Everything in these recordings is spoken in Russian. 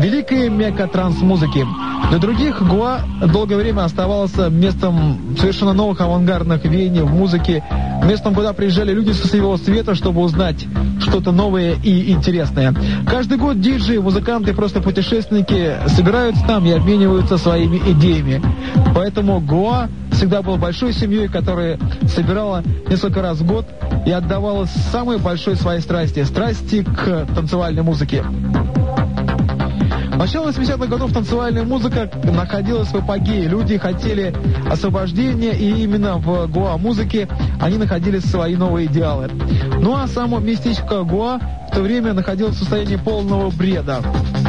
великая мекка транс-музыки. Для других Гоа долгое время оставался местом совершенно новых авангардных веяний в музыке, местом, куда приезжали люди со всего света, чтобы узнать что-то новое и интересное. Каждый год диджеи, музыканты, просто путешественники собираются там и обмениваются своими идеями. Поэтому Гоа всегда был большой семьей, которая собирала несколько раз в год и отдавала самой большой своей страсти к танцевальной музыке. В начале 80-х годов танцевальная музыка находилась в апогее. Люди хотели освобождения, и именно в Гоа-музыке они находили свои новые идеалы. Ну а само местечко Гоа в то время находилось в состоянии полного бреда.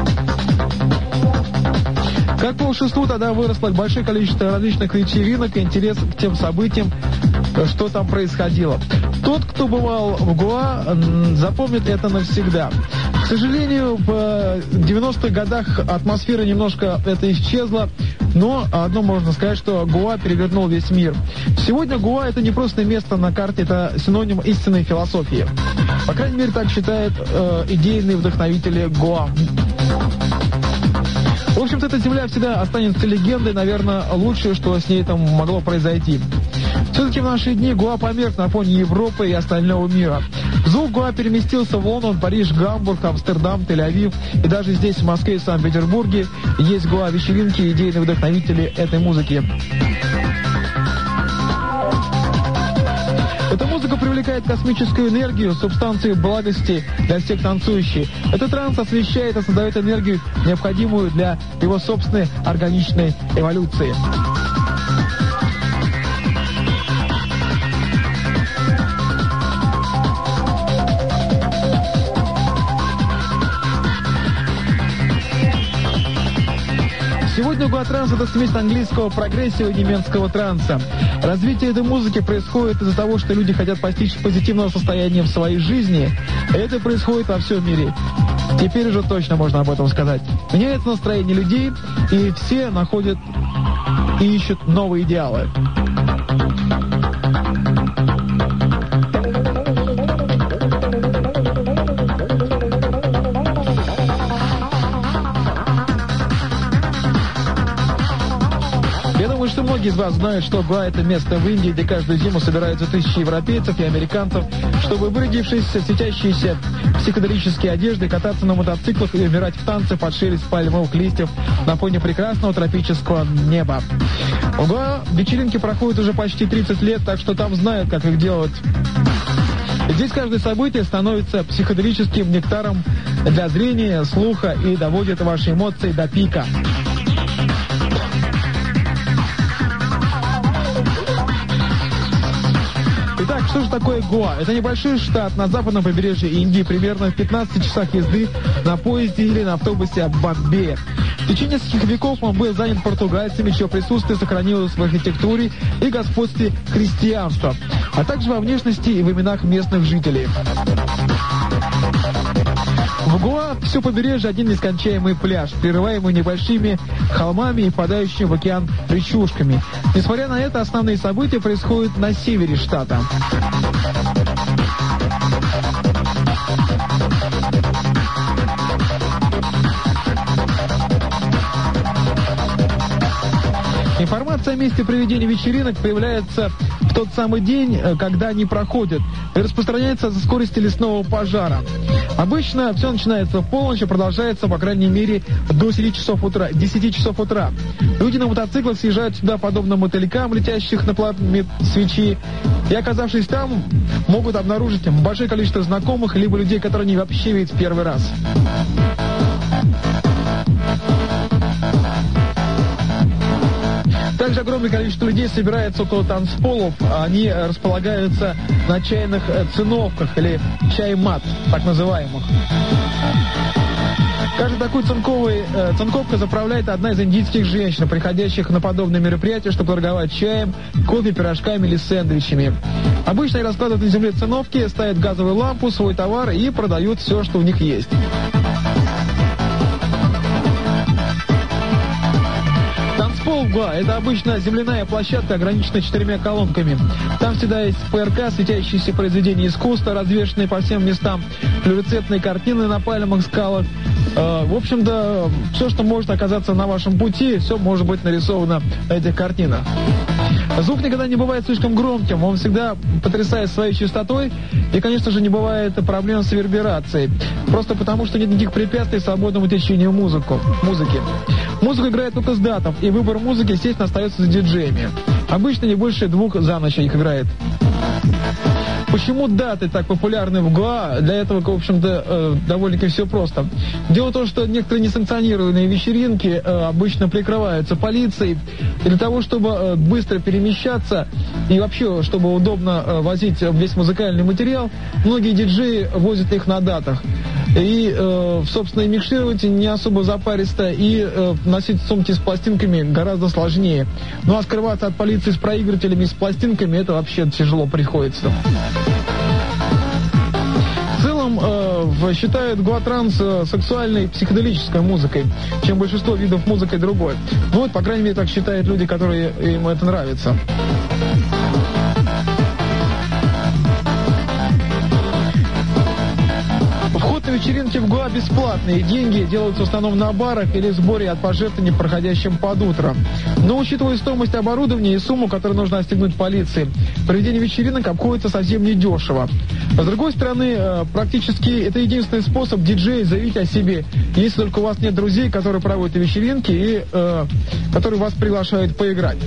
Как по волшебству тогда выросло большое количество различных вечеринок и интерес к тем событиям, что там происходило. Тот, кто бывал в Гоа, запомнит это навсегда. К сожалению, в 90-х годах атмосфера немножко это исчезла, но одно можно сказать, что Гоа перевернул весь мир. Сегодня Гоа — это не просто место на карте, это синоним истинной философии. По крайней мере, так считают идейные вдохновители Гоа. В общем-то, эта земля всегда останется легендой, наверное, лучшее, что с ней там могло произойти. Все-таки в наши дни Гоа померк на фоне Европы и остального мира. Звук Гоа переместился в Лондон, Париж, Гамбург, Амстердам, Тель-Авив. И даже здесь, в Москве и Санкт-Петербурге, есть Гоа-вечеринки и идейные вдохновители этой музыки. Эта музыка привлекает космическую энергию, субстанцию благости для всех танцующих. Этот транс освещает и создает энергию, необходимую для его собственной органичной эволюции. Сегодня Гоа-транс — это смесь английского прогрессива и немецкого транса. Развитие этой музыки происходит из-за того, что люди хотят постичь позитивного состояния в своей жизни. Это происходит во всем мире. Теперь уже точно можно об этом сказать. Меняется настроение людей, и все находят и ищут новые идеалы. Что многие из вас знают, что Гоа — это место в Индии, где каждую зиму собираются тысячи европейцев и американцев, чтобы, вырядившись в светящиеся психоделические одежды, кататься на мотоциклах и умирать в танце под шелест пальмовых листьев на фоне прекрасного тропического неба. В Гоа вечеринки проходят уже почти 30 лет, так что там знают, как их делать. Здесь каждое событие становится психоделическим нектаром для зрения, слуха и доводит ваши эмоции до пика. Итак, что же такое Гоа? Это небольшой штат на западном побережье Индии, примерно в 15 часах езды на поезде или на автобусе от Бомбея. В течение нескольких веков он был занят португальцами, чье присутствие сохранилось в архитектуре и господстве христианства, а также во внешности и в именах местных жителей. В Гоа все побережье один нескончаемый пляж, прерываемый небольшими холмами и впадающими в океан речушками. Несмотря на это, основные события происходят на севере штата. Информация о месте проведения вечеринок появляется в тот самый день, когда они проходят, и распространяется со скорости лесного пожара. Обычно все начинается в полночь и продолжается, по крайней мере, до 10 часов утра. Люди на мотоциклах съезжают сюда подобно мотылькам, летящих на пламя свечи, и, оказавшись там, могут обнаружить большое количество знакомых, либо людей, которые они вообще видят в первый раз. Также огромное количество людей собирается около танцполов. Они располагаются на чайных циновках или чай-мат, так называемых. Каждую такую цинковку заправляет одна из индийских женщин, приходящих на подобные мероприятия, чтобы торговать чаем, кофе, пирожками или сэндвичами. Обычно они раскладывают на земле циновки, ставят газовую лампу, свой товар и продают все, что у них есть. Танцпол в Гоа — это обычно земляная площадка, ограниченная 4 колонками. Там всегда есть ПРК, светящиеся произведения искусства, развешанные по всем местам, флуоресцентные картины на пальмах, скалах В общем-то, все, что может оказаться на вашем пути, все может быть нарисовано на этих картинах. Звук никогда не бывает слишком громким, он всегда потрясает своей частотой, и, конечно же, не бывает проблем с реверберацией, просто потому что нет никаких препятствий свободному течению музыки. Музыку играет только с датов, и выбор музыки, естественно, остается за диджеями. Обычно не больше 2 за ночь их играет. Почему даты так популярны в Гоа? Для этого, в общем-то, довольно-таки все просто. Дело в том, что некоторые несанкционированные вечеринки обычно прикрываются полицией. И для того, чтобы быстро перемещаться и вообще, чтобы удобно возить весь музыкальный материал, многие диджеи возят их на датах. И, собственно, и микшировать не особо запаристо, и носить сумки с пластинками гораздо сложнее. Ну а скрываться от полиции с проигрывателями и с пластинками, это вообще тяжело приходится. В целом, считают гоа-транс сексуальной психоделической музыкой, чем большинство видов музыки другой. Ну вот, по крайней мере, так считают люди, которые им это нравится. Вход на вечеринки в Гоа бесплатный. Деньги делаются в основном на барах или сборе от пожертвований, проходящим под утро. Но, учитывая стоимость оборудования и сумму, которую нужно отстегнуть полиции, проведение вечеринок обходится совсем недешево. С другой стороны, практически это единственный способ диджея заявить о себе, если только у вас нет друзей, которые проводят вечеринки и которые вас приглашают поиграть.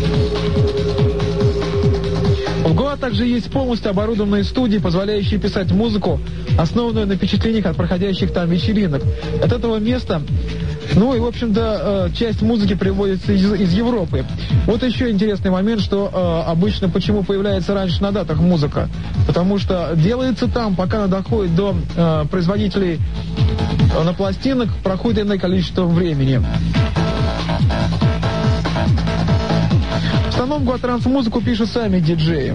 В Гоа также есть полностью оборудованные студии, позволяющие писать музыку, основанную на впечатлениях от проходящих там вечеринок. От этого места, ну и, в общем-то, часть музыки приводится из Европы. Вот еще интересный момент, что обычно почему появляется раньше на датах музыка. Потому что делается там, пока она доходит до производителей на пластинок, проходит иное количество времени. В основном гоа-транс-музыку пишут сами диджеи.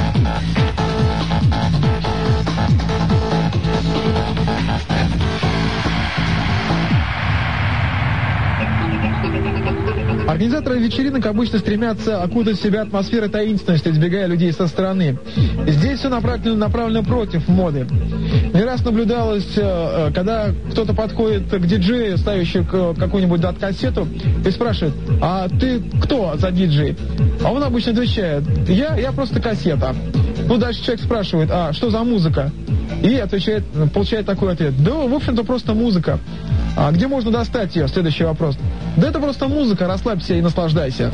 Организаторы вечеринок обычно стремятся окутать себя атмосферой таинственности, избегая людей со стороны. Здесь все направлено против моды. Не раз наблюдалось, когда кто-то подходит к диджею, ставящему какую-нибудь дат-кассету, и спрашивает: а ты кто за диджей? А он обычно отвечает: я просто кассета. Ну, дальше человек спрашивает: а что за музыка? И получает такой ответ: да, в общем-то, просто музыка. А где можно достать ее? Следующий вопрос. Да это просто музыка, расслабься и наслаждайся.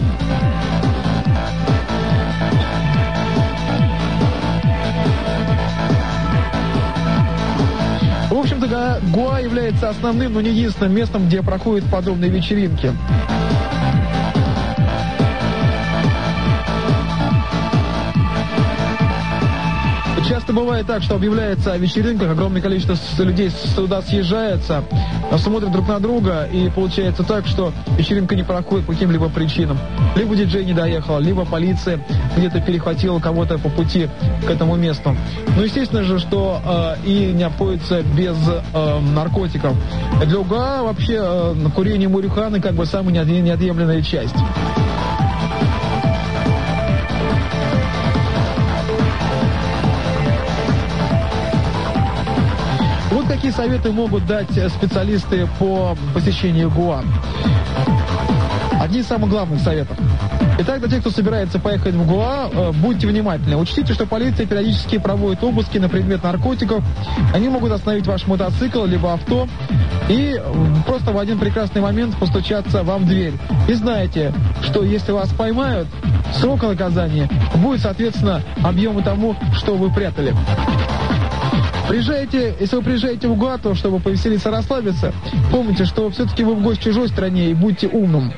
В общем-то, Гоа является основным, но не единственным местом, где проходят подобные вечеринки. Часто бывает так, что объявляется о вечеринках, огромное количество людей сюда съезжается, смотрят друг на друга, и получается так, что вечеринка не проходит по каким-либо причинам. Либо диджей не доехал, либо полиция где-то перехватила кого-то по пути к этому месту. Ну, естественно же, что и не обходится без наркотиков. Для Гоа вообще курение марихуаны как бы самая неотъемлемая часть. Вот какие советы могут дать специалисты по посещению Гоа. Одни из самых главных советов. Итак, для тех, кто собирается поехать в Гоа, будьте внимательны. Учтите, что полиция периодически проводит обыски на предмет наркотиков. Они могут остановить ваш мотоцикл либо авто и просто в один прекрасный момент постучаться вам в дверь. И знаете, что если вас поймают, срок наказания будет, соответственно, объему тому, что вы прятали. Если вы приезжаете в Гоа, то чтобы повеселиться, расслабиться, помните, что все-таки вы в гость в чужой стране, и будьте умным.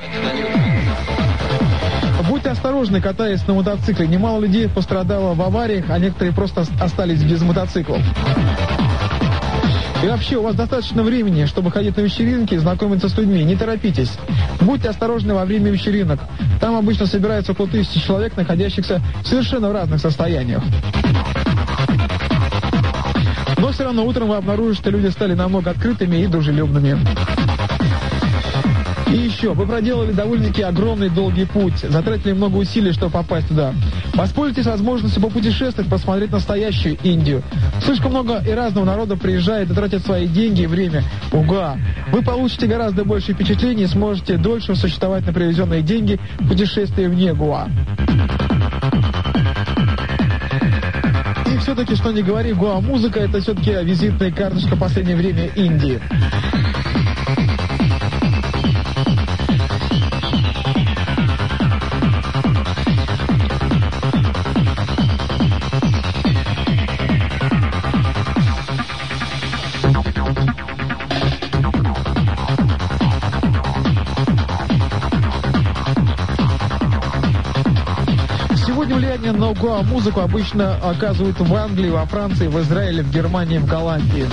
Будьте осторожны, катаясь на мотоцикле. Немало людей пострадало в авариях, а некоторые просто остались без мотоциклов. И вообще, у вас достаточно времени, чтобы ходить на вечеринки и знакомиться с людьми. Не торопитесь. Будьте осторожны во время вечеринок. Там обычно собирается около 1000 человек, находящихся совершенно в разных состояниях. Но все равно утром вы обнаружите, что люди стали намного открытыми и дружелюбными. И еще, вы проделали довольно-таки огромный долгий путь, затратили много усилий, чтобы попасть туда. Воспользуйтесь возможностью попутешествовать, посмотреть настоящую Индию. Слишком много и разного народа приезжает и тратит свои деньги и время в Гоа. Вы получите гораздо больше впечатлений и сможете дольше существовать на привезенные деньги в путешествии вне Гоа. И все-таки, что не говори, Гоа-музыка — это все-таки визитная карточка в последнее время Индии. Влияние на Гоа-музыку обычно оказывают в Англии, во Франции, в Израиле, в Германии, в Голландии.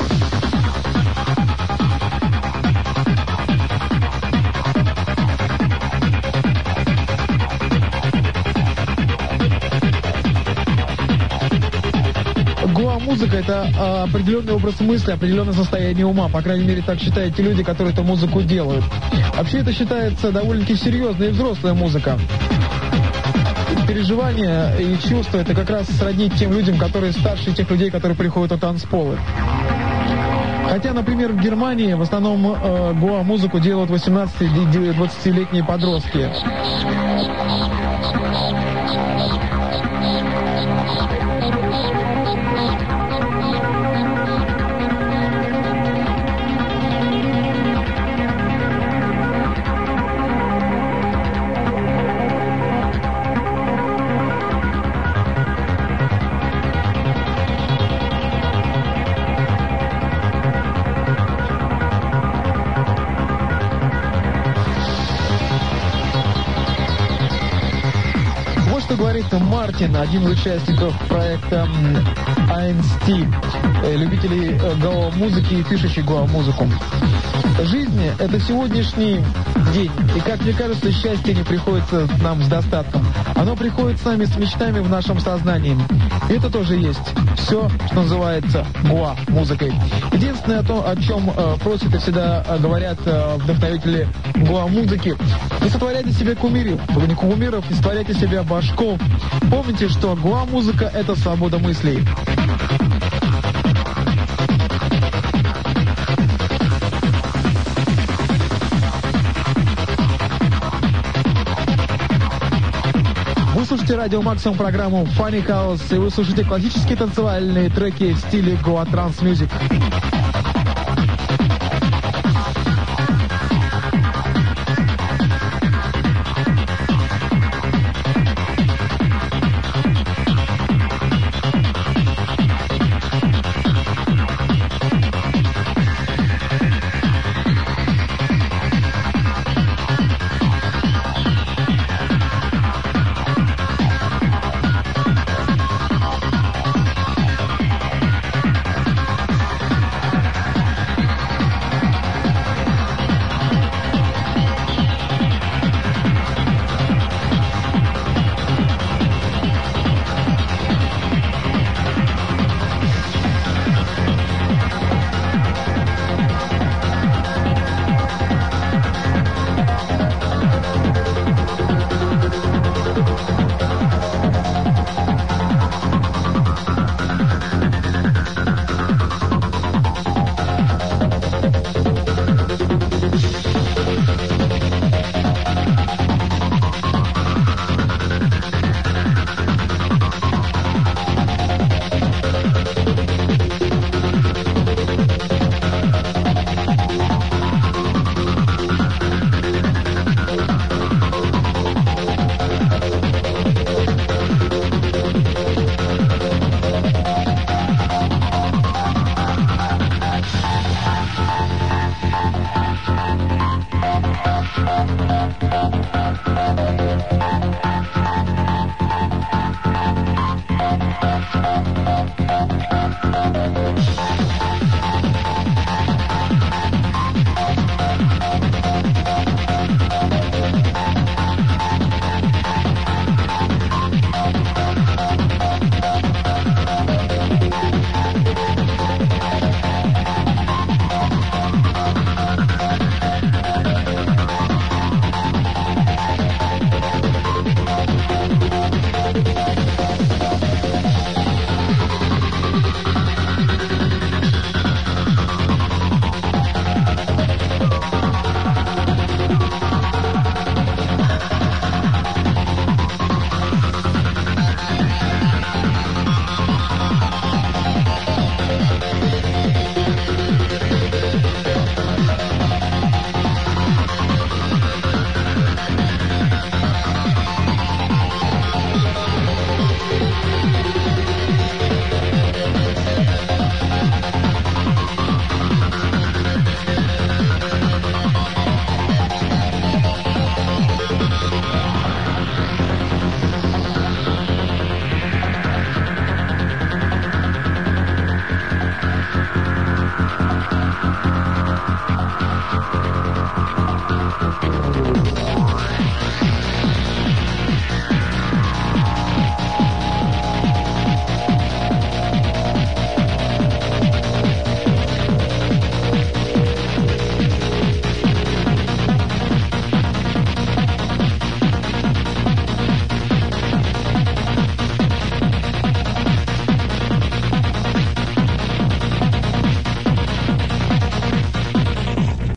Гоа-музыка — это определенный образ мысли, определенное состояние ума. По крайней мере, так считают те люди, которые эту музыку делают. Вообще, это считается довольно-таки серьезная и взрослая музыка. Переживания и чувства — это как раз сродни тем людям, которые старше тех людей, которые приходят на танцполы. Хотя, например, в Германии в основном гоа-музыку делают 18-20-летние подростки. Говорит Мартин, один из участников проекта Einstein, любителей гоа-музыки и пишущих гоа-музыку. Жизнь — это сегодняшний день, и, как мне кажется, счастье не приходится нам с достатком. Оно приходит с нами с мечтами в нашем сознании. И это тоже есть все, что называется гоа-музыкой. Единственное, о чем просят и всегда говорят вдохновители гоа-музыки: не сотворяйте себе кумиров, не сотворяйте себе башков. Помните, что гоа-музыка — это свобода мыслей. Вы слушаете радио Максимум, программу Funny House, и вы слушаете классические танцевальные треки в стиле Goa Trance Music.